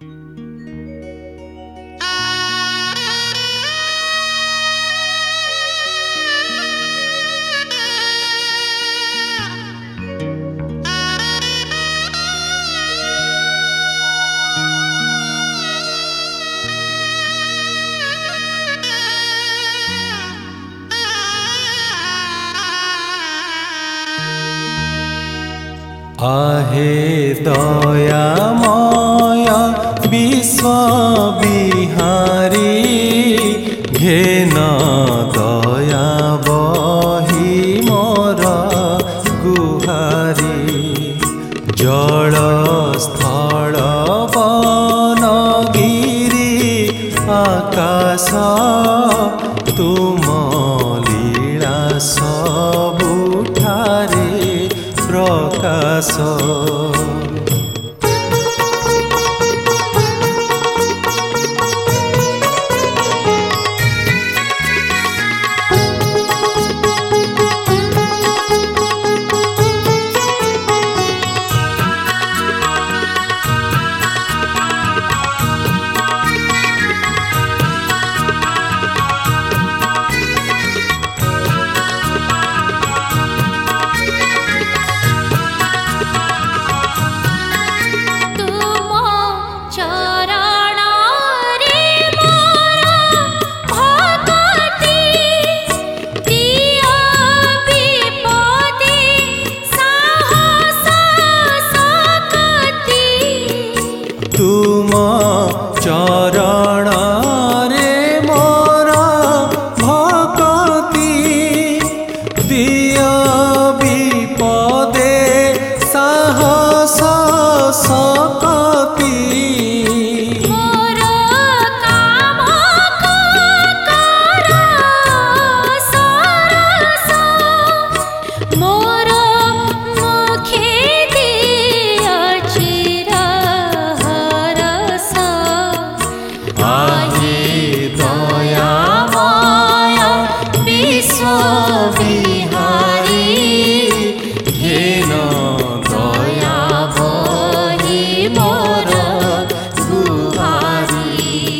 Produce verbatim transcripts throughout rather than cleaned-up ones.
आहे दयामय विश्व बिहारी घेन दया बही मोर गुहारी जल स्थल वन गिरी आकाश तुम लीला सबुठारे प्रकाश तुम चरण रे मोर भक्ति दिय विपदे साहस सकति मोर काम कर सरस मोर मुखे दिय चिर आहे दयामय विश्व बिहारी घेन दया बही मोर गुहारी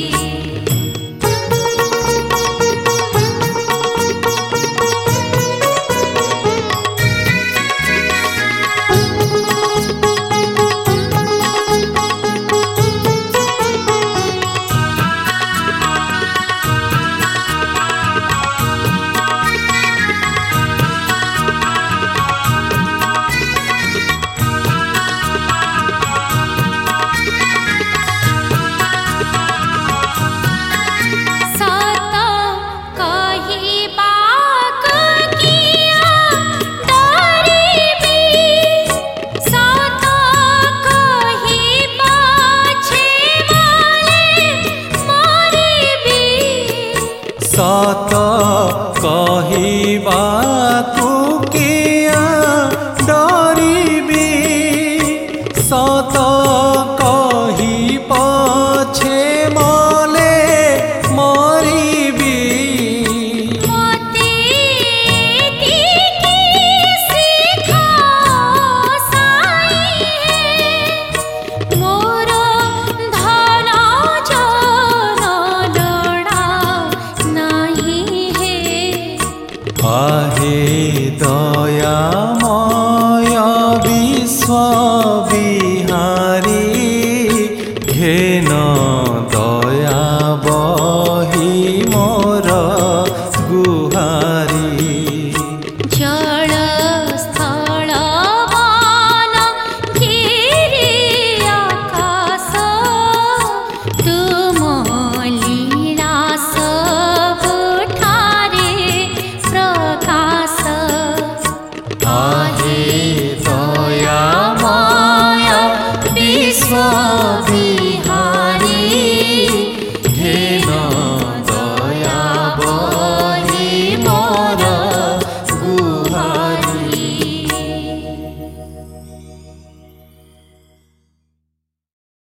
सत कहिबाकु किया डरिबी सत कहि पछे मले मरिबी मते तिकी सिखा साई है मोर धन जन लड़ा नहीं है आहे दयामय विश्व बिहारी घेन